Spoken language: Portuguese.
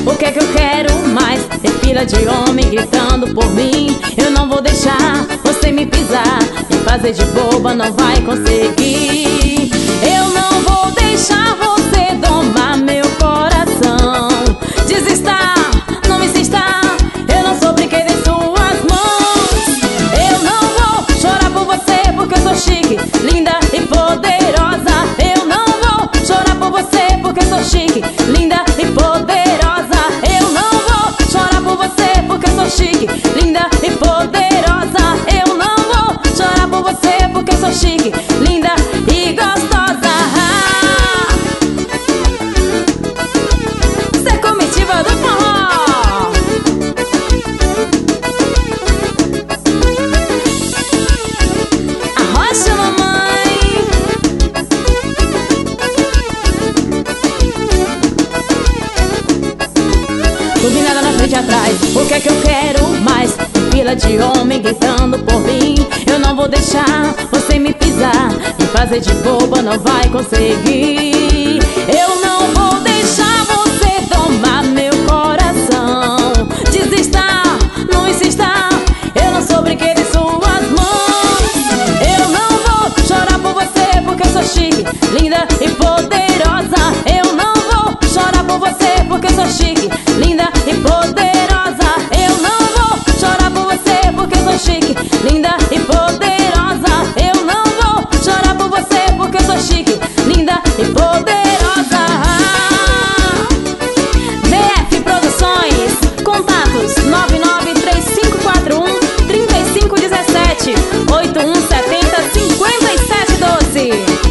O que é que eu quero mais? Ter fila de homem gritando por mim. Eu não vou deixar você me pisar, me fazer de boba não vai conseguir. Eu não vou deixar você domar meu coração. Desista, não insista, eu não sou brinquedo em suas mãos. Eu não vou chorar por você porque eu sou chique, linda e poderosa. Eu não vou chorar por você porque eu sou chique, linda e poderosa. Eu não vou chorar por você porque eu sou chique, linda e poderosa. Eu não vou chorar por você porque eu sou chique, linda e gostosa. Ser comitiva do forró. Arrocha, mamãe. Turbinada na frente e atrás. O que é que eu quero mais? Fila de homem gritando por mim. Eu não vou deixar você me pisar, me fazer de boba não vai conseguir. Eu não vou deixar você domar meu coração. Desista, não insista, eu não sou brinquedo em suas mãos. Eu não vou chorar por você porque eu sou chique, linda e poderosa. Eu não vou chorar por você porque eu sou chique, linda e poderosa. Eu não vou chorar por você porque eu sou chique, linda e poderosa. Eu não vou chorar por você porque eu sou chique, linda e poderosa. VF Produções, contatos 993541317 8170 5712.